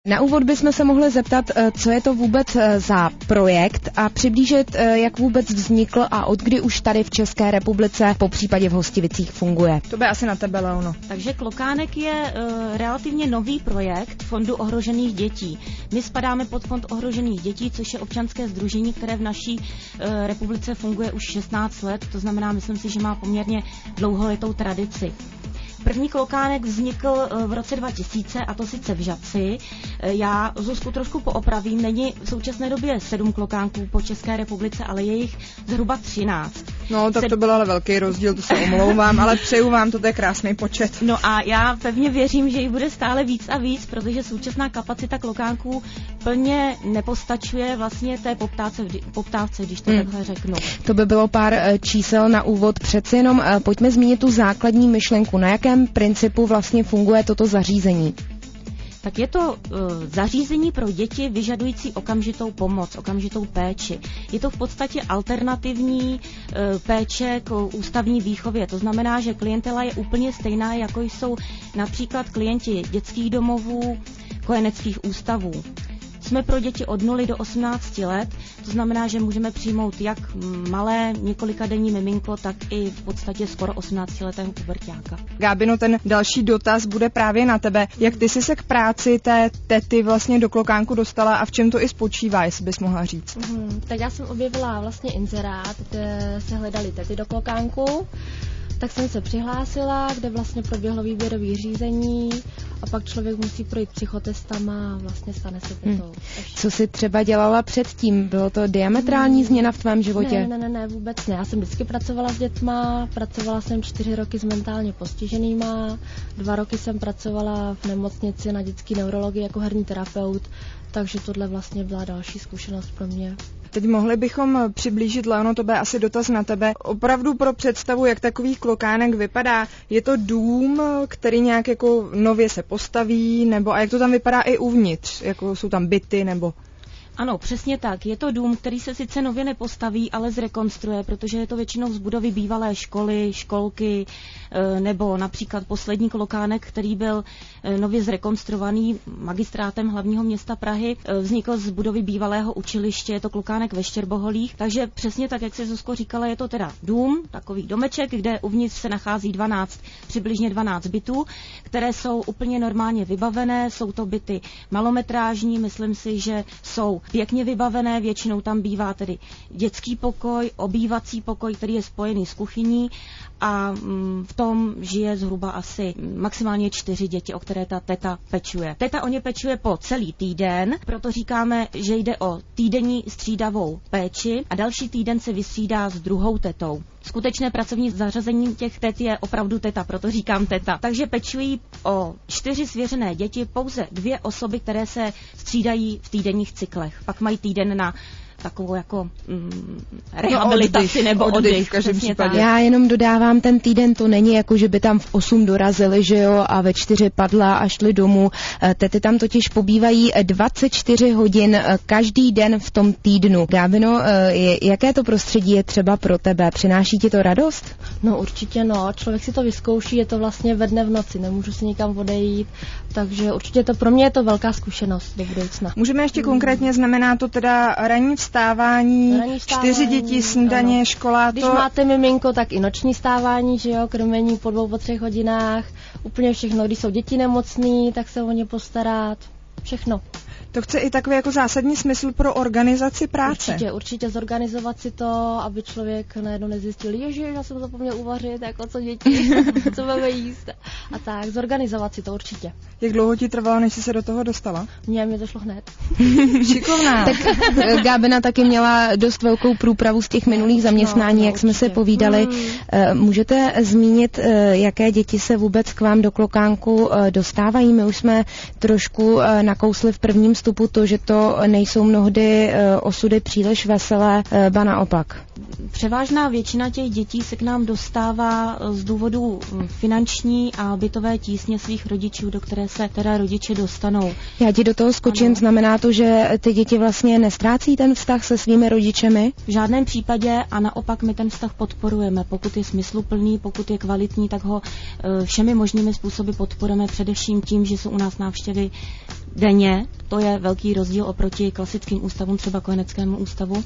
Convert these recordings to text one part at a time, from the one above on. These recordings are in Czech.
Na úvod bychom se mohli zeptat, co je to vůbec za projekt a přiblížit, jak vůbec vznikl a od kdy už tady v České republice, popřípadě v Hostivicích, funguje. To by asi na tebe, Leono. Takže Klokánek je relativně nový projekt Fondu ohrožených dětí. My spadáme pod Fond ohrožených dětí, což je občanské sdružení, které v naší republice funguje už 16 let, to znamená, myslím si, že má poměrně dlouholetou tradici. První Klokánek vznikl v roce 2000, a to sice v Žatci. Já Zuzku trošku poopravím, není v současné době 7 klokánků po České republice, ale je jich zhruba 13. No, tak to byl ale velký rozdíl, to se omlouvám, ale přeju vám, to je krásný počet. No a já pevně věřím, že jich bude stále víc a víc, protože současná kapacita klokánků plně nepostačuje vlastně té poptávce, když to takhle řeknu. To by bylo pár čísel na úvod, přeci jenom pojďme zmínit tu základní myšlenku, na jakém principu vlastně funguje toto zařízení. Tak je to zařízení pro děti vyžadující okamžitou pomoc, okamžitou péči. Je to v podstatě alternativní péče k ústavní výchově. To znamená, že klientela je úplně stejná, jako jsou například klienti dětských domovů, kojeneckých ústavů. Jsme pro děti od 0 do 18 let, to znamená, že můžeme přijmout jak malé několikadenní miminko, tak i v podstatě skoro 18letého puberťáka. Gábino, ten další dotaz bude právě na tebe. Jak ty jsi se k práci té tety vlastně do Klokánku dostala a v čem to i spočívá, jestli bys mohla říct? Tak já jsem objevila vlastně inzerát, kde se hledaly tety do Klokánku. Tak jsem se přihlásila, kde vlastně proběhlo výběrové řízení a pak člověk musí projít psychotestama a vlastně stane se tetou. Co jsi třeba dělala předtím? Bylo to diametrální změna v tvém životě? Ne, vůbec ne. Já jsem vždycky pracovala s dětma, pracovala jsem 4 roky s mentálně postiženýma, 2 roky jsem pracovala v nemocnici na dětské neurologii jako herní terapeut, takže tohle vlastně byla další zkušenost pro mě. Teď mohli bychom přiblížit, Leono, to bude asi dotaz na tebe. Opravdu pro představu, jak takový Klokánek vypadá, je to dům, který nějak jako nově se postaví, nebo a jak to tam vypadá i uvnitř, jako jsou tam byty, nebo... Ano, přesně tak. Je to dům, který se sice nově nepostaví, ale zrekonstruuje, protože je to většinou z budovy bývalé školy, školky, nebo například poslední Klokánek, který byl nově zrekonstruovaný magistrátem hlavního města Prahy, vznikl z budovy bývalého učiliště, je to Klokánek ve Štěrboholích, takže přesně tak, jak se Zuzko říkala, je to teda dům, takový domeček, kde uvnitř se nachází přibližně 12 bytů, které jsou úplně normálně vybavené, jsou to byty malometrážní, myslím si, že jsou pěkně vybavené, většinou tam bývá tedy dětský pokoj, obývací pokoj, který je spojený s kuchyní a v tom žije zhruba asi maximálně 4 děti, o které ta teta pečuje. Teta o ně pečuje po celý týden, proto říkáme, že jde o týdenní střídavou péči a další týden se vystřídá s druhou tetou. Skutečné pracovní zařazení těch tet je opravdu teta, proto říkám teta. Takže pečují o 4 svěřené děti pouze 2 osoby, které se střídají v týdenních cyklech. Pak mají týden na takovou jako rehabilitaci nebo oddych. V každém případě. Já jenom dodávám, ten týden to není jako, že by tam v 8 dorazili, že jo, a ve 4 padla a šli domů. Tety tam totiž pobývají 24 hodin každý den v tom týdnu. Gábino, jaké to prostředí je třeba pro tebe? Přináší ti to radost? No určitě člověk si to vyzkouší, je to vlastně ve dne v noci, nemůžu si nikam odejít, takže určitě to pro mě je to velká zkušenost do budoucna. Můžeme ještě konkrétně, znamená to teda ranní vstávání, 4 děti, snídaně, ano. Škola. Když máte miminko, tak i noční vstávání, že jo, krmení po 2, po 3 hodinách, úplně všechno. Když jsou děti nemocný, tak se o ně postarat, všechno. To chce i takový jako zásadní smysl pro organizaci práce. Určitě zorganizovat si to, aby člověk najednou nezjistil, ježiš, já jsem zapomněl uvařit, jako co děti, co máme jíst. A tak, zorganizovat si to určitě. Jak dlouho ti trvalo, než jsi se do toho dostala? Mně to šlo hned. Šikovná. Tak Gábina taky měla dost velkou průpravu z těch minulých zaměstnání, jak jsme se povídali. Můžete zmínit, jaké děti se vůbec k vám do Klokánku dostávají? My už jsme trošku nakousli v prvním vstupu to, že to nejsou mnohdy osudy příliš veselé, ba naopak. Převážná většina těch dětí se k nám dostává z důvodu finanční a bytové tísně svých rodičů, do které se teda rodiče dostanou. Já ti do toho skočím, ano. Znamená to, že ty děti vlastně nestrácí ten vztah se svými rodičemi? V žádném případě a naopak my ten vztah podporujeme. Pokud je smysluplný, pokud je kvalitní, tak ho všemi možnými způsoby podporujeme, především tím, že jsou u nás návštěvy denně, to je velký rozdíl oproti klasickým ústavům, třeba kojeneckému ústavu.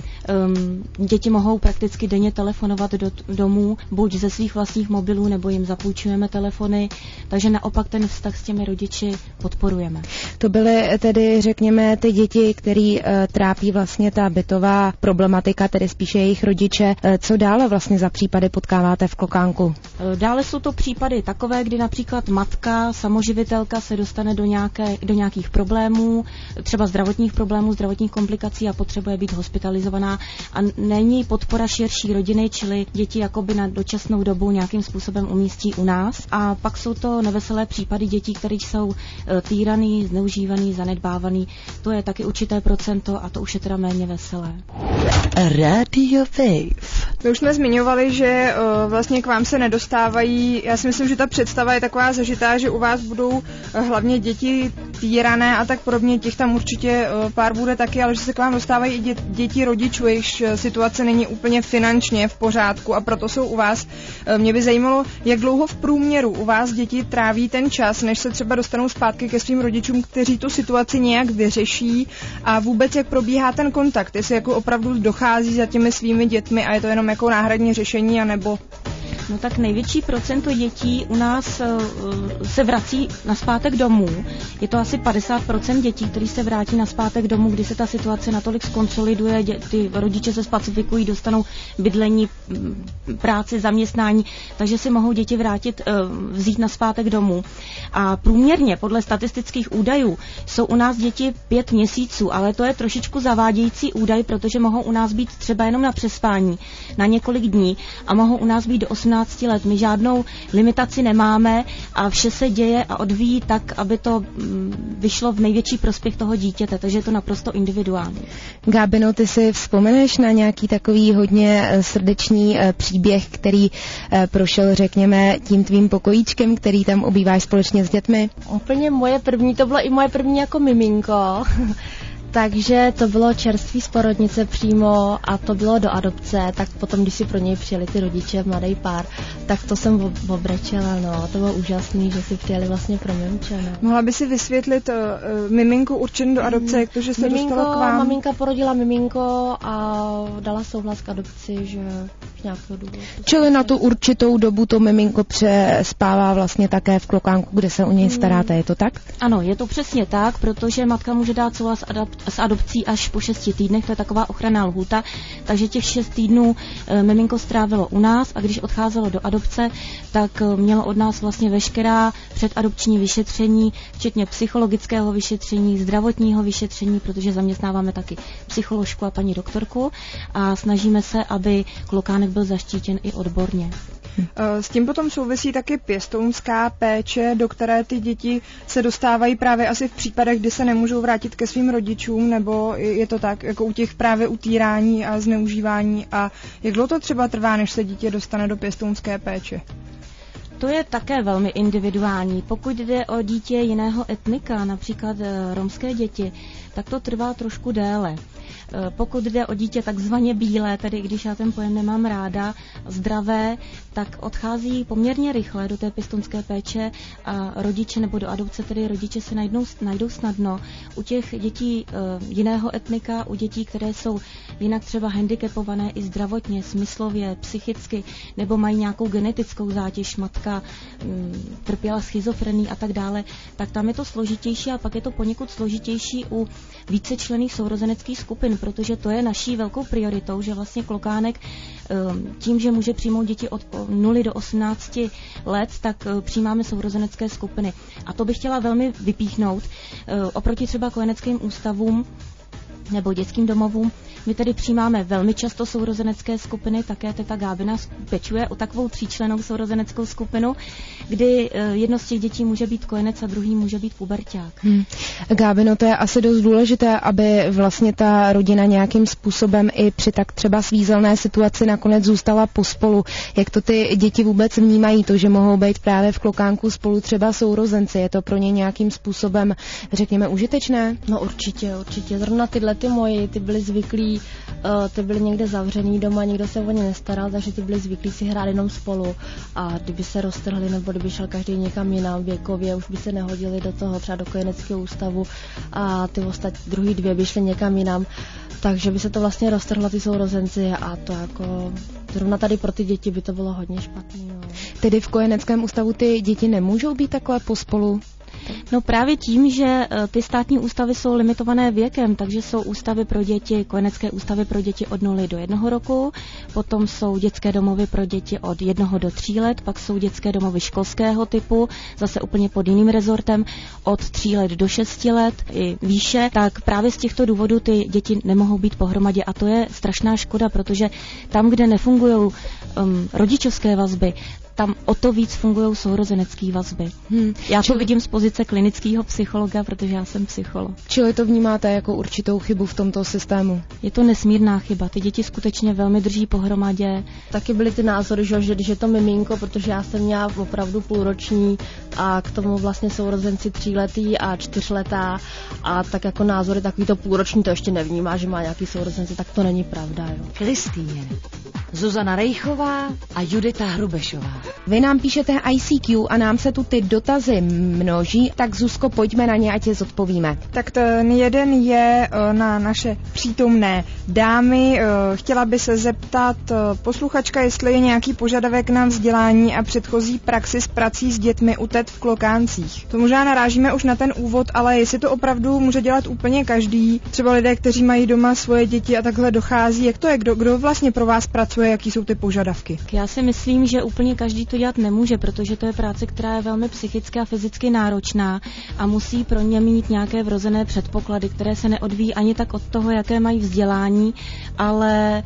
Děti mohou prakticky denně telefonovat do domů, buď ze svých vlastních mobilů, nebo jim zapůjčujeme telefony, takže naopak ten vztah s těmi rodiči podporujeme. To byly tedy, řekněme, ty děti, který trápí vlastně ta bytová problematika, tedy spíše jejich rodiče. Co dále vlastně za případy potkáváte v Klokánku? Dále jsou to případy takové, kdy například matka, samoživitelka se dostane do nějakých problémů, třeba zdravotních problémů, zdravotních komplikací a potřebuje být hospitalizovaná a není podpora širší rodiny, čili děti jakoby na dočasnou dobu nějakým způsobem umístí u nás. A pak jsou to neveselé případy dětí, které jsou týraný, zneužívaný, zanedbávaný. To je taky určité procento a to už je teda méně veselé. Radio Wave. My už jsme zmiňovali, že vlastně k vám se nedostávají. Já si myslím, že ta představa je taková zažitá, že u vás budou hlavně děti týrané a tak podobně. Těch tam určitě pár bude taky, ale že se k vám dostávají i děti rodičů, jejichž situace není úplně finančně v pořádku a proto jsou u vás. Mě by zajímalo, jak dlouho v průměru u vás děti tráví ten čas, než se třeba dostanou zpátky ke svým rodičům, kteří tu situaci nějak vyřeší a vůbec jak probíhá ten kontakt, jestli jako opravdu dochází za těmi svými dětmi a je to jenom jako náhradní řešení, anebo... No tak největší procento dětí u nás se vrací nazpátek domů. Je to asi 50% dětí, kteří se vrátí nazpátek domů, kdy se ta situace natolik skonsoliduje, ty rodiče se spacifikují, dostanou bydlení, práci, zaměstnání, takže si mohou děti vrátit, vzít nazpátek domů. A průměrně podle statistických údajů jsou u nás děti 5 měsíců, ale to je trošičku zavádějící údaj, protože mohou u nás být třeba jenom na přespání, na několik dní a mohou u nás být do 18 let. My žádnou limitaci nemáme a vše se děje a odvíjí tak, aby to vyšlo v největší prospěch toho dítěte, takže je to naprosto individuální. Gábino, ty si vzpomeneš na nějaký takový hodně srdečný příběh, který prošel, řekněme, tím tvým pokojíčkem, který tam obýváš společně s dětmi? Úplně moje první, to bylo i moje první jako miminko. Takže to bylo čerství z porodnice přímo a to bylo do adopce, tak potom, když si pro něj přijeli ty rodiče, mladý pár, tak to jsem obrečela, no, to bylo úžasný, že si přijeli vlastně pro mimče, no. Mohla by si vysvětlit miminku určenou do adopce, jak to, že se dostala k vám? Maminka porodila miminko a dala souhlas k adopci, že z nějakého důvodu. Čili na tu určitou dobu to miminko přespává vlastně také v Klokánku, kde se o něj staráte, je to tak? Ano, je to přesně tak, protože matka může dát souhlas s adopcí až po 6 týdnech, to je taková ochranná lhůta, takže těch 6 týdnů miminko strávilo u nás a když odcházelo do adopce, tak mělo od nás vlastně veškerá předadopční vyšetření, včetně psychologického vyšetření, zdravotního vyšetření, protože zaměstnáváme taky psycholožku a paní doktorku a snažíme se, aby Klokánek byl zaštítěn i odborně. S tím potom souvisí taky pěstounská péče, do které ty děti se dostávají právě asi v případech, kdy se nemůžou vrátit ke svým rodičům, nebo je to tak, jako u těch právě utírání a zneužívání. A jak dlouho to třeba trvá, než se dítě dostane do pěstounské péče? To je také velmi individuální. Pokud jde o dítě jiného etnika, například romské děti, tak to trvá trošku déle. Pokud jde o dítě takzvaně bílé, tedy když já ten pojem nemám ráda, zdravé, tak odchází poměrně rychle do té pěstounské péče a rodiče nebo do adopce, tedy rodiče se najdou snadno. U těch dětí jiného etnika, u dětí, které jsou jinak třeba handicapované i zdravotně, smyslově, psychicky, nebo mají nějakou genetickou zátěž, matka trpěla schizofrenií a tak dále, tak tam je to složitější a pak je to poněkud složitější u vícečlenných sourozeneckých skupin, protože to je naší velkou prioritou, že vlastně Klokánek tím, že může přijmout děti od 0 do 18 let, tak přijímáme sourozenecké skupiny. A to bych chtěla velmi vypíchnout. Oproti třeba kojeneckým ústavům nebo dětským domovům, my tedy přijímáme velmi často sourozenecké skupiny, také teta Gábina pečuje o takovou 3člennou sourozeneckou skupinu, kdy jedno z těch dětí může být kojenec a druhý může být puberťák. Gábino, to je asi dost důležité, aby vlastně ta rodina nějakým způsobem i při tak třeba svízelné situaci nakonec zůstala pospolu. Jak to ty děti vůbec vnímají, to, že mohou být právě v Klokánku spolu třeba sourozenci? Je to pro ně nějakým způsobem, řekněme, užitečné? No určitě. Zrovna tyhle ty moji, ty byly zvyklí který ty byli někde zavřený doma, nikdo se o ně nestaral, takže ty byli zvyklí si hrát jenom spolu a kdyby se roztrhli nebo kdyby šel každý někam jinam věkově, už by se nehodili do toho třeba do kojeneckého ústavu a ty druhý dvě by šly někam jinam, takže by se to vlastně roztrhlo ty sourozenci a to jako zrovna tady pro ty děti by to bylo hodně špatný. No. Tedy v kojeneckém ústavu ty děti nemůžou být takhle pospolu? No právě tím, že ty státní ústavy jsou limitované věkem, takže jsou ústavy pro děti, kojenecké ústavy pro děti od 0 do 1 roku, potom jsou dětské domovy pro děti od 1 do 3 let, pak jsou dětské domovy školského typu, zase úplně pod jiným rezortem, od 3 let do 6 let i výše, tak právě z těchto důvodů ty děti nemohou být pohromadě a to je strašná škoda, protože tam, kde nefungují rodičovské vazby, tam o to víc fungují sourozenecké vazby. Já to vidím z pozice klinického psychologa, protože já jsem psycholog. Čili to vnímáte jako určitou chybu v tomto systému? Je to nesmírná chyba. Ty děti skutečně velmi drží pohromadě. Taky byly ty názory, že když je to miminko, protože já jsem měla opravdu půlroční a k tomu vlastně sourozenci 3letý a 4letá a tak jako názory takový to půlroční to ještě nevnímá, že má nějaký sourozenci, tak to není pravda. Jo. Kristýně, Zuzana Rejchová a Judita Hrubešová. Vy nám píšete ICQ a nám se tu ty dotazy množí, tak Zuzko, pojďme na ně, ať je zodpovíme. Tak ten jeden je na naše přítomné dámy. Chtěla by se zeptat posluchačka, jestli je nějaký požadavek na vzdělání a předchozí praxi s prací s dětmi u tet v Klokáncích. To možná narážíme už na ten úvod, ale jestli to opravdu může dělat úplně každý, třeba lidé, kteří mají doma svoje děti a takhle dochází, jak to je, kdo vlastně pro vás pracuje, jaký jsou ty požadavky? Já si myslím, že úplně každý to dělat nemůže, protože to je práce, která je velmi psychicky a fyzicky náročná a musí pro ně mít nějaké vrozené předpoklady, které se neodvíjí ani tak od toho, jaké mají vzdělání, ale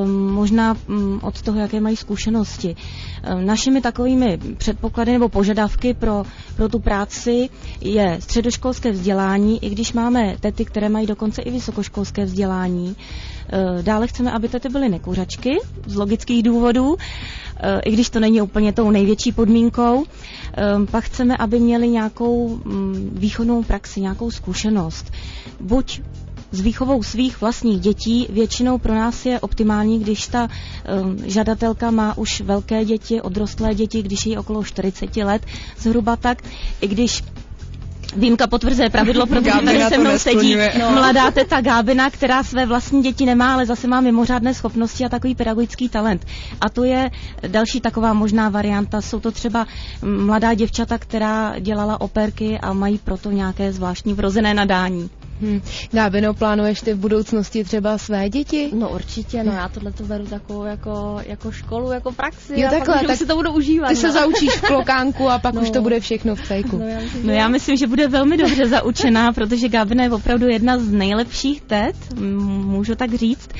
možná od toho, jaké mají zkušenosti. Našimi takovými předpoklady nebo požadavky pro tu práci je středoškolské vzdělání, i když máme tety, které mají dokonce i vysokoškolské vzdělání. Dále chceme, aby tety byly nekuřačky z logických důvodů, i když to není úplně tou největší podmínkou. Pak chceme, aby měli nějakou výchovnou praxi, nějakou zkušenost. Buď s výchovou svých vlastních dětí, většinou pro nás je optimální, když ta žadatelka má už velké děti, odrostlé děti, když je okolo 40 let, zhruba tak, i když výjimka potvrzuje pravidlo, protože tady se mnou sedí mladá teta Gábina, která své vlastní děti nemá, ale zase má mimořádné schopnosti a takový pedagogický talent. A to je další taková možná varianta. Jsou to třeba mladá děvčata, která dělala operky a mají proto nějaké zvláštní vrozené nadání. Gábino, plánuješ ty v budoucnosti třeba své děti? No určitě, já tohle to beru takovou jako školu, jako praxi. Jo, takhle, tak si to budu užívat. Ty se zaučíš v Klokánku a pak už to bude všechno v cejku. Já myslím, že bude velmi dobře zaučená, protože Gábina je opravdu jedna z nejlepších tet, můžu tak říct,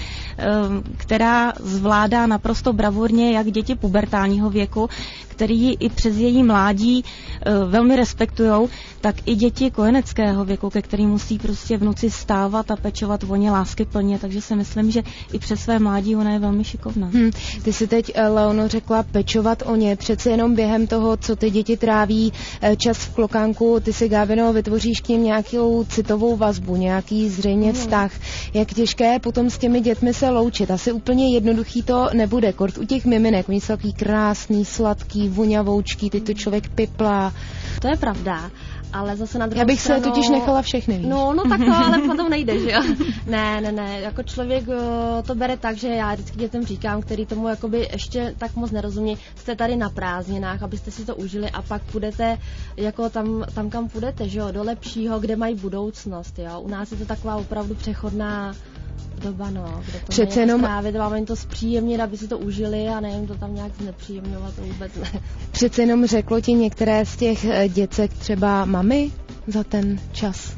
která zvládá naprosto bravurně jak děti pubertálního věku, který i přes její mládí velmi respektujou, tak i děti kojeneckého věku, ke kterým musí prostě v noci stávat a pečovat o ně láskyplně, takže si myslím, že i přes své mládí ona je velmi šikovná. Ty si teď, Leono, řekla pečovat o ně, přece jenom během toho, co ty děti tráví čas v Klokánku, ty si, Gábino, vytvoříš k nim nějakou citovou vazbu, nějaký zřejmě vztah. Jak těžké potom s těmi dětmi se loučit? Asi úplně jednoduchý to nebude, kort u těch miminek, oni jsou takový krásný, sladký, voňavoučký, teď to člověk piplá. To je pravda, ale zase na druhou Já bych stranu... se totiž nechala všechny, víš? No tak to, ale potom nejde, že jo? Ne, jako člověk to bere tak, že já vždycky dětem říkám, který tomu jakoby ještě tak moc nerozumí, jste tady na prázdninách, abyste si to užili a pak půjdete jako tam kam půjdete, že jo? Do lepšího, kde mají budoucnost, jo? U nás je to taková opravdu přechodná doba, kde to přece jenom strávit, máme jim to zpříjemnit, aby si to užili a nejen to tam nějak znepříjemňovat, to vůbec ne. Přece jenom řeklo ti některé z těch děcek třeba mami za ten čas?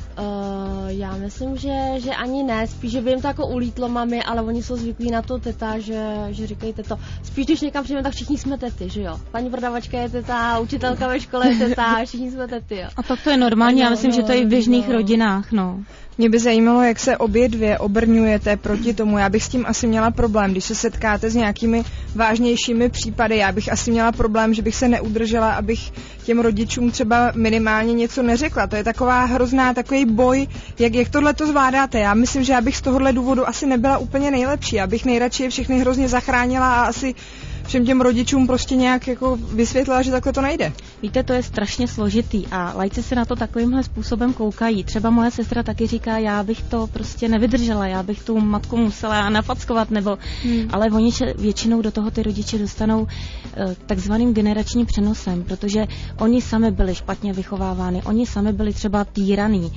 Já myslím, že ani ne, spíš, že by jim to jako ulítlo mami, ale oni jsou zvyklí na to teta, že říkají teto. Spíš, když někam přijdeme, tak všichni jsme tety, že jo? Paní prodavačka je teta, učitelka ve škole je teta, všichni jsme tety, jo. A tak to je normální, já myslím, že to je i v běžných rodinách, Mě by zajímalo, jak se obě dvě obrňujete proti tomu. Já bych s tím asi měla problém, když se setkáte s nějakými vážnějšími případy. Já bych asi měla problém, že bych se neudržela, abych těm rodičům třeba minimálně něco neřekla. To je takový boj, jak tohle to zvládáte. Já myslím, že já bych z tohohle důvodu asi nebyla úplně nejlepší. Já bych nejradši je všechny hrozně zachránila a asi všem těm rodičům prostě nějak jako vysvětlila, že takhle to nejde. Víte, to je strašně složitý a laici se na to takovýmhle způsobem koukají. Třeba moje sestra taky říká, já bych to prostě nevydržela, já bych tu matku musela nafackovat, ale oni většinou do toho ty rodiče dostanou takzvaným generačním přenosem, protože oni sami byli špatně vychovávány, oni sami byli třeba týraný.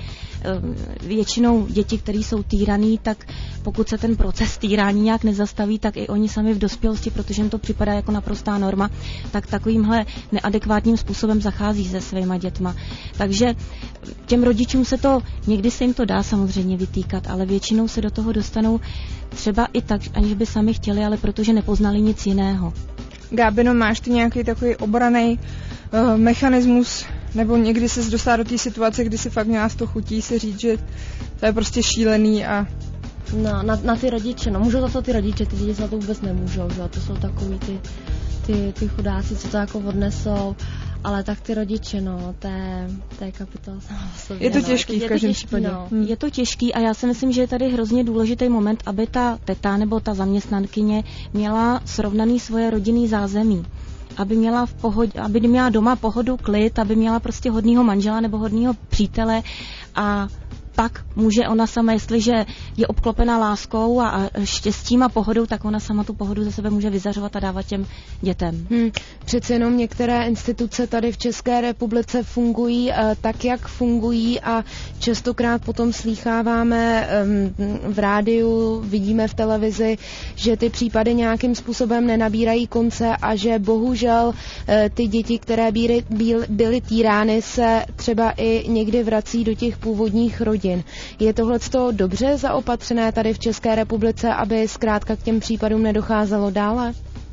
Většinou děti, které jsou týraný, tak pokud se ten proces týrání nějak nezastaví, tak i oni sami v dospělosti, protože jim to připadá jako naprostá norma, tak takovýmhle neadekvátním způsobem zachází se svýma dětma. Takže těm rodičům někdy se jim to dá samozřejmě vytýkat, ale většinou se do toho dostanou třeba i tak, aniž by sami chtěli, ale protože nepoznali nic jiného. Gábino, máš ty nějaký takový obraný mechanismus, nebo někdy se dostala do té situace, kdy si fakt měla z toho chutí si říct, že to je prostě šílený a... Na ty rodiče, můžou za to ty rodiče, ty děti za to vůbec nemůžou, že? To jsou takový ty chudáci, co to jako odnesou, ale tak ty rodiče, to je kapitola sama o sobě. Je to těžký v každém případě. Je to těžký a já si myslím, že je tady hrozně důležitý moment, aby ta teta nebo ta zaměstnankyně měla srovnaný svoje rodinný zázemí. Aby měla doma pohodu, klid, aby měla prostě hodnýho manžela nebo hodnýho přítele a pak může ona sama, jestliže je obklopená láskou a štěstím a pohodou, tak ona sama tu pohodu ze sebe může vyzařovat a dávat těm dětem. Přece jenom některé instituce tady v České republice fungují tak, jak fungují a častokrát potom slýcháváme v rádiu, vidíme v televizi, že ty případy nějakým způsobem nenabírají konce a že bohužel ty děti, které byly týrány, se třeba i někdy vrací do těch původních rodin. Je tohleto dobře zaopatřené tady v České republice, aby zkrátka k těm případům nedocházelo dále?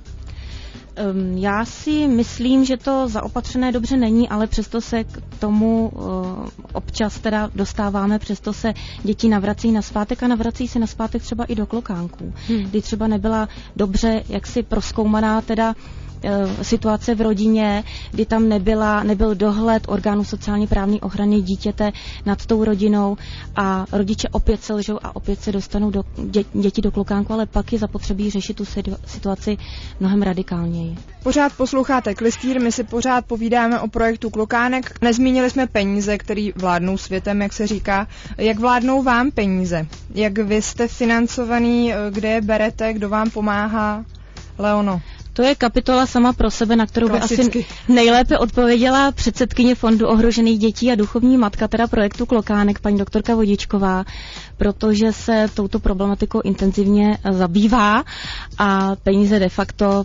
Já si myslím, že to zaopatřené dobře není, ale přesto se k tomu občas teda dostáváme, přesto se děti navrací nazpátek a navrací se nazpátek třeba i do klokánků, kdy třeba nebyla dobře jaksi prozkoumaná teda situace v rodině, kdy tam nebyl dohled orgánů sociálně právní ochrany dítěte nad tou rodinou a rodiče opět selžou a opět se dostanou děti do klokánku, ale pak je zapotřebí řešit tu situaci mnohem radikálněji. Pořád posloucháte Klystýr, my si pořád povídáme o projektu Klokánek. Nezmínili jsme peníze, které vládnou světem, jak se říká. Jak vládnou vám peníze? Jak vy jste financovaný, kde je berete, kdo vám pomáhá? Leono. To je kapitola sama pro sebe, na kterou by asi nejlépe odpověděla předsedkyně Fondu ohrožených dětí a duchovní matka, teda projektu Klokánek, paní doktorka Vodičková, protože se touto problematikou intenzivně zabývá a peníze de facto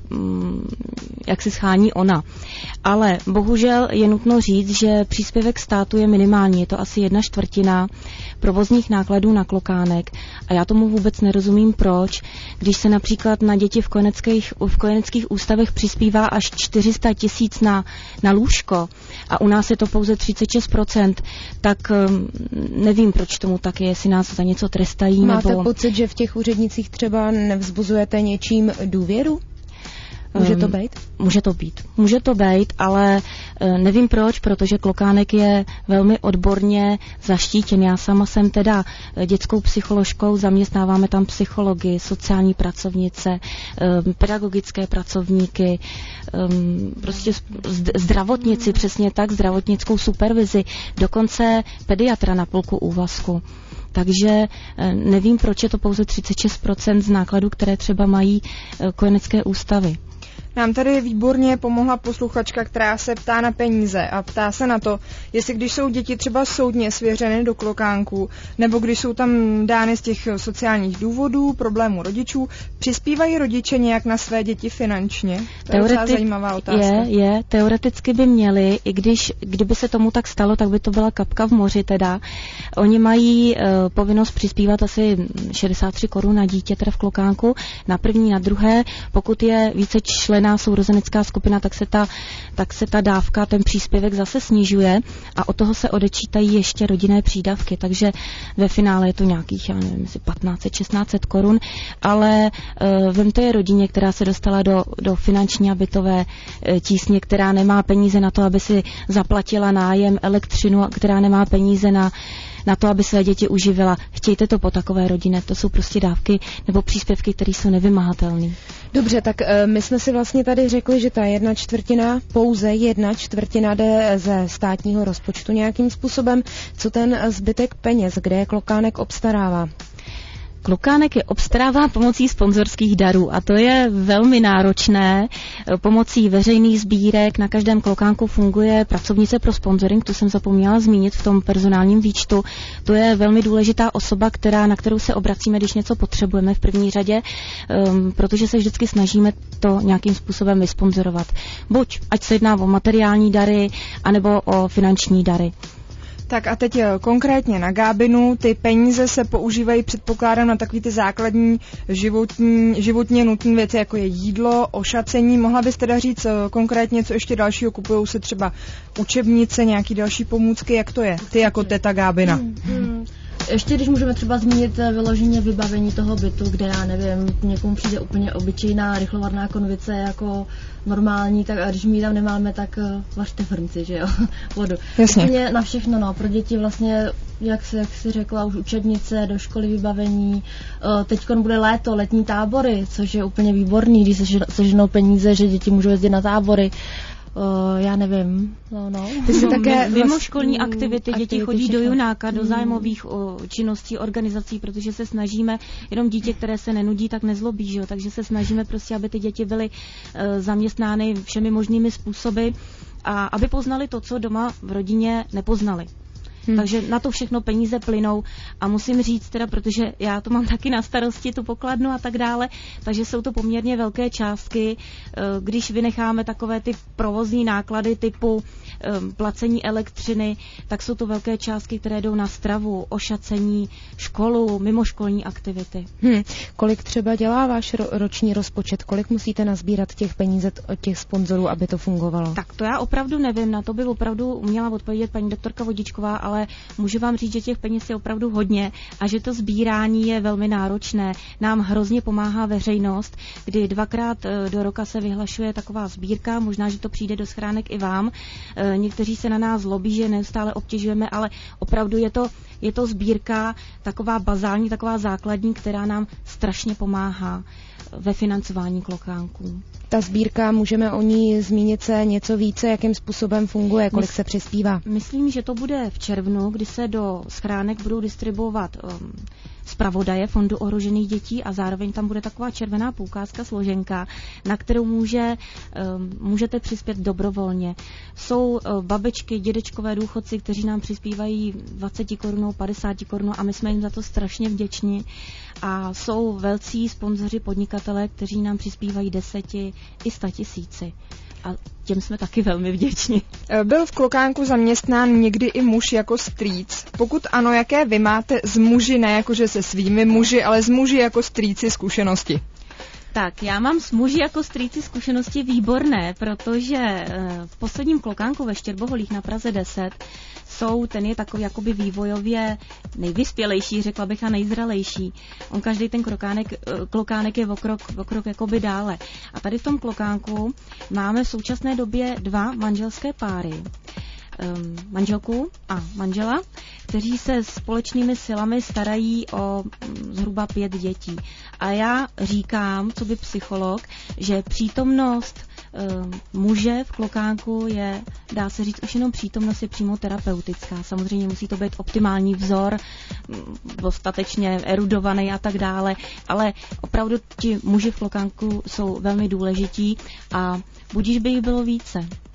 jak si schání ona. Ale bohužel je nutno říct, že příspěvek státu je minimální, je to asi 1/4 provozních nákladů na Klokánek a já tomu vůbec nerozumím, proč, když se například na děti v kojeneckých ústavech přispívá až 400 000 na lůžko a u nás je to pouze 36%, tak nevím, proč tomu tak je, jestli nás za něco trestají. Máte pocit, že v těch úřednicích třeba nevzbuzujete něčím důvěru? Může to být? Může to být, ale nevím proč, protože Klokánek je velmi odborně zaštítěn. Já sama jsem teda dětskou psycholožkou, zaměstnáváme tam psychology, sociální pracovnice, pedagogické pracovníky, prostě zdravotnici, přesně tak, zdravotnickou supervizi, dokonce pediatra na půlku úvazku. Takže nevím, proč je to pouze 36% z nákladů, které třeba mají kojenecké ústavy. Nám tady výborně pomohla posluchačka, která se ptá na peníze a ptá se na to, jestli když jsou děti třeba soudně svěřeny do klokánku, nebo když jsou tam dány z těch sociálních důvodů, problémů rodičů, přispívají rodiče nějak na své děti finančně? To je docela zajímavá otázka. Teoreticky by měli, i kdyby se tomu tak stalo, tak by to byla kapka v moři teda. Oni mají povinnost přispívat asi 63 korun na dítě teda v klokánku, na první, na druhé, pokud je více členů vzdálená sourozenecká skupina, tak se ta dávka, ten příspěvek zase snižuje a od toho se odečítají ještě rodinné přídavky, takže ve finále je to nějakých, já nevím, 1500-1600 korun, ale vemte je rodině, která se dostala do finanční a bytové tísně, která nemá peníze na to, aby si zaplatila nájem, elektřinu, která nemá peníze na to, aby své děti uživila. Chtějte to po takové rodině, to jsou prostě dávky nebo příspěvky, které jsou nevymahatelné. Dobře, tak my jsme si vlastně tady řekli, že ta 1/4, pouze 1/4 jde ze státního rozpočtu nějakým způsobem. Co ten zbytek peněz, kde je Klokánek obstarává? Klokánek je obstarává pomocí sponzorských darů a to je velmi náročné. Pomocí veřejných sbírek na každém Klokánku funguje pracovnice pro sponsoring, tu jsem zapomněla zmínit v tom personálním výčtu. To je velmi důležitá osoba, na kterou se obracíme, když něco potřebujeme v první řadě, protože se vždycky snažíme to nějakým způsobem vysponzorovat. Buď ať se jedná o materiální dary, anebo o finanční dary. Tak a teď konkrétně na Gábinu, ty peníze se používají, předpokládám, na takový ty základní životně nutné věci, jako je jídlo, ošacení. Mohla bys teda říct konkrétně, co ještě dalšího, kupujou se třeba učebnice, nějaký další pomůcky, jak to je? Ty jako teta Gábina. Ještě když můžeme třeba zmínit vyloženě vybavení toho bytu, kde já nevím, někomu přijde úplně obyčejná rychlovarná konvice jako normální, tak a když my ji tam nemáme, tak vařte hrnci, že jo, vodu. Jasně. Úplně na všechno, no, pro děti vlastně, jak jsi řekla, už učebnice, do školy vybavení, teďkon bude léto, letní tábory, což je úplně výborný, když seženou peníze, že děti můžou jezdit na tábory. Já nevím. No. Ty jsi také mimoškolní aktivity, děti chodí do Junáka, do zájmových činností, organizací, protože se snažíme, jenom dítě, které se nenudí, tak nezlobí, že jo? Takže se snažíme prostě, aby ty děti byly zaměstnány všemi možnými způsoby a aby poznali to, co doma v rodině nepoznali. Takže na to všechno peníze plynou a musím říct teda, protože já to mám taky na starosti, tu pokladnu a tak dále, takže jsou to poměrně velké částky, když vynecháme takové ty provozní náklady typu placení elektřiny, tak jsou to velké částky, které jdou na stravu, ošacení, školu, mimoškolní aktivity. Kolik třeba dělá váš roční rozpočet? Kolik musíte nazbírat těch peníze od těch sponzorů, aby to fungovalo? Tak to já opravdu nevím, na to by opravdu měla odpovědět paní doktorka Vodičková, ale můžu vám říct, že těch peněz je opravdu hodně a že to sbírání je velmi náročné. Nám hrozně pomáhá veřejnost, kdy 2krát do roka se vyhlašuje taková sbírka, možná, že to přijde do schránek i vám. Někteří se na nás zlobí, že neustále obtěžujeme, ale opravdu je to sbírka taková bazální, taková základní, která nám strašně pomáhá ve financování Klokánků. Ta sbírka, můžeme o ní zmínit se něco více, jakým způsobem funguje, kolik se přispívá? Myslím, že to bude v červnu, kdy se do schránek budou distribuovat zpravodaje Fondu ohrožených dětí a zároveň tam bude taková červená poukázka, složenka, na kterou můžete přispět dobrovolně. Jsou babičky, dědečkové důchodci, kteří nám přispívají 20 korunou, 50 korunou a my jsme jim za to strašně vděční. A jsou velcí sponzoři, podnikatelé, kteří nám přispívají 10 i 100 tisíci. A těm jsme taky velmi vděční. Byl v Klokánku zaměstnán někdy i muž jako strýc? Pokud ano, jaké vy máte z muži, ne jakože se svými muži, ale z muži jako strýci zkušenosti? Tak, já mám s muži jako strýci zkušenosti výborné, protože v posledním Klokánku ve Štěrboholích na Praze 10 ten je takový jakoby vývojově nejvyspělejší, řekla bych, a nejzralejší. On každý ten klokánek je o krok jakoby dále. A tady v tom Klokánku máme v současné době 2 manželské páry. Manželku a manžela, kteří se společnými silami starají o zhruba 5 dětí. A já říkám, co by psycholog, že přítomnost muže v Klokánku je, dá se říct, už jenom přítomnost je přímo terapeutická. Samozřejmě musí to být optimální vzor, dostatečně erudovaný a tak dále, ale opravdu ti muži v Klokánku jsou velmi důležití a budíž by jich bylo více.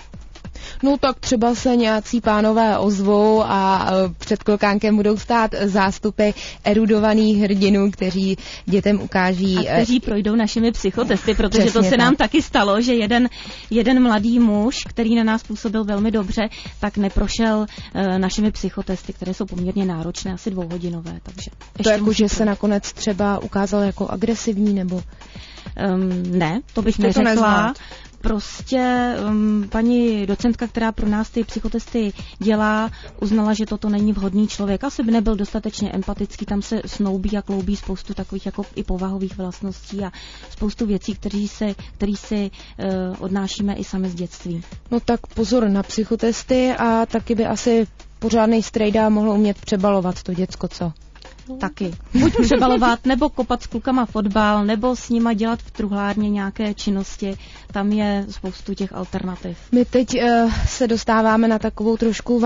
No tak třeba se nějací pánové ozvou a před Klokánkem budou stát zástupy erudovaných hrdinů, kteří dětem ukáží. A kteří projdou našimi psychotesty, protože přesně to se nám taky stalo, že jeden mladý muž, který na nás působil velmi dobře, tak neprošel našimi psychotesty, které jsou poměrně náročné, asi 2hodinové. Takže to jako, že se nakonec třeba ukázal jako agresivní nebo... Ne, to bych neřekla. Prostě paní docentka, která pro nás ty psychotesty dělá, uznala, že toto není vhodný člověk. Asi by nebyl dostatečně empatický, tam se snoubí a kloubí spoustu takových jako i povahových vlastností a spoustu věcí, které si odnášíme i sami z dětství. No tak pozor na psychotesty a taky by asi pořádnej strejda mohl umět přebalovat to děcko, co? Taky. Buď přebalovat, nebo kopat s klukama fotbal, nebo s nima dělat v truhlárně nějaké činnosti. Tam je spoustu těch alternativ. My teď se dostáváme na takovou trošku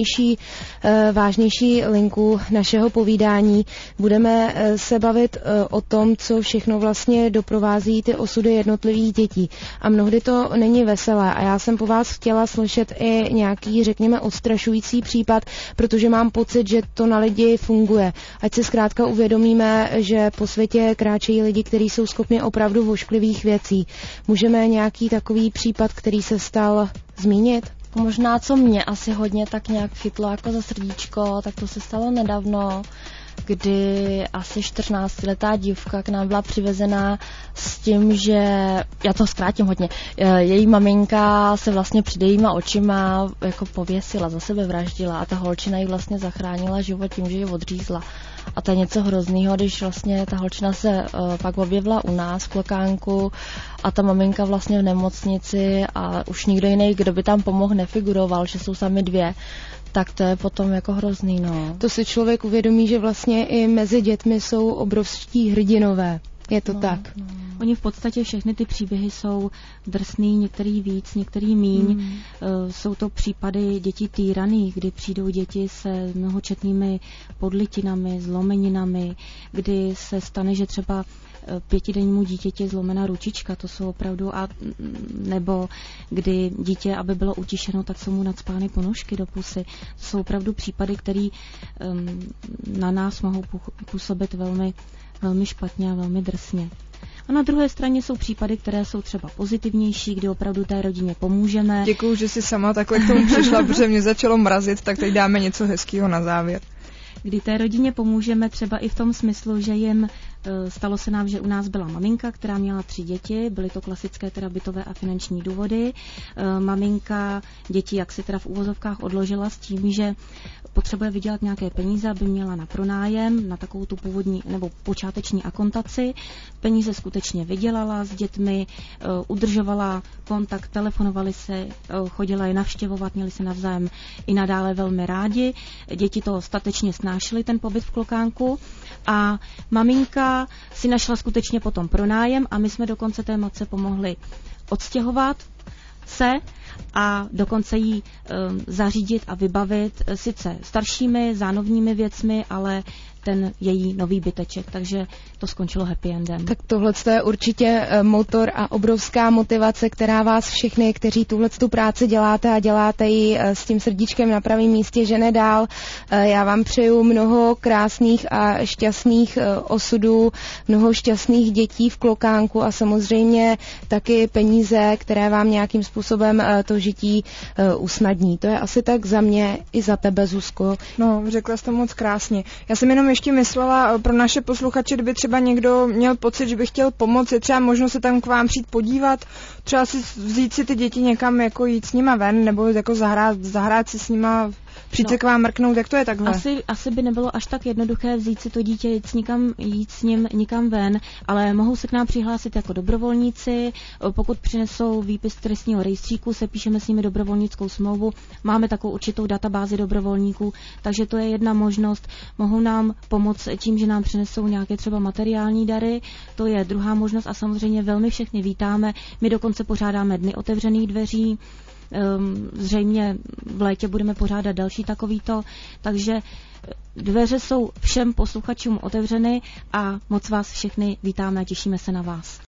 vážnější linku našeho povídání. Budeme se bavit o tom, co všechno vlastně doprovází ty osudy jednotlivých dětí. A mnohdy to není veselé. A já jsem po vás chtěla slyšet i nějaký, řekněme, odstrašující případ, protože mám pocit, že to na lidi funguje. Ať si zkrátka uvědomíme, že po světě kráčejí lidi, kteří jsou schopni opravdu vošklivých věcí. Můžeme nějaký takový případ, který se stal, zmínit? Možná, co mě asi hodně tak nějak chytlo jako za srdíčko, tak to se stalo nedávno, kdy asi 14letá dívka k nám byla přivezená s tím, že, já to zkrátím hodně, její maminka se vlastně před jejíma očima jako pověsila, za sebe vraždila a ta holčina jí vlastně zachránila život tím, že ji odřízla. A to je něco hroznýho, když vlastně ta holčina se pak objevila u nás v Klokánku a ta maminka vlastně v nemocnici a už nikdo jiný, kdo by tam pomohl, nefiguroval, že jsou sami dvě. Tak to je potom jako hrozný, no. To si člověk uvědomí, že vlastně i mezi dětmi jsou obrovští hrdinové. Je to tak? No. Oni v podstatě všechny ty příběhy jsou drsný, některý víc, některý míň. Jsou to případy dětí týraných, kdy přijdou děti se mnohočetnými podlitinami, zlomeninami, kdy se stane, že třeba 5dennímu dítěti je zlomená ručička, to jsou opravdu, nebo kdy dítě, aby bylo utišeno, tak jsou mu nacpány ponožky do pusy. To jsou opravdu případy, které na nás mohou působit velmi, velmi špatně a velmi drsně. A na druhé straně jsou případy, které jsou třeba pozitivnější, kdy opravdu té rodině pomůžeme. Děkuju, že jsi sama takhle k tomu přišla, protože mě začalo mrazit, tak teď dáme něco hezkého na závěr. Kdy té rodině pomůžeme třeba i v tom smyslu, že jim stalo se nám, že u nás byla maminka, která měla 3 děti, byly to klasické teda bytové a finanční důvody. Maminka děti jak si teda v uvozovkách odložila s tím, že potřebuje vydělat nějaké peníze, aby měla na pronájem, na takovou tu původní nebo počáteční akontaci. Peníze skutečně vydělala s dětmi, udržovala kontakt, telefonovali se, chodila je navštěvovat, měli se navzájem i nadále velmi rádi. Děti to statečně snášely, ten pobyt v Klokánku a maminka si našla skutečně potom pronájem a my jsme dokonce té matce pomohli odstěhovat se a dokonce jí zařídit a vybavit sice staršími zánovními věcmi, ale ten její nový byteček, takže to skončilo happy endem. Tak tohle je určitě motor a obrovská motivace, která vás všechny, kteří tuhletu práci děláte a děláte ji s tím srdíčkem na pravém místě, žene dál. Já vám přeju mnoho krásných a šťastných osudů, mnoho šťastných dětí v Klokánku a samozřejmě taky peníze, které vám nějakým způsobem to žití usnadní. To je asi tak za mě i za tebe, Zuzko. No, řekla jsi to moc krásně. Já jsem jenom ještě myslela pro naše posluchače, kdyby třeba někdo měl pocit, že by chtěl pomoct, je třeba možno se tam k vám přijít podívat, třeba si vzít si ty děti někam, jako jít s nima ven, nebo jako zahrát si s nima, přijít se k vám mrknout, jak to je takhle? Asi by nebylo až tak jednoduché vzít si to dítě, jít s ním nikam ven, ale mohou se k nám přihlásit jako dobrovolníci, pokud přinesou výpis trestního rejstříku, se píšeme s nimi dobrovolnickou smlouvu, máme takovou určitou databázi dobrovolníků, takže to je jedna možnost. Mohou nám pomoct tím, že nám přinesou nějaké třeba materiální dary, to je druhá možnost a samozřejmě velmi všechny vítáme. My dokonce pořádáme dny otevřených dveří, zřejmě v létě budeme pořádat další takovýto, takže dveře jsou všem posluchačům otevřeny a moc vás všechny vítáme a těšíme se na vás.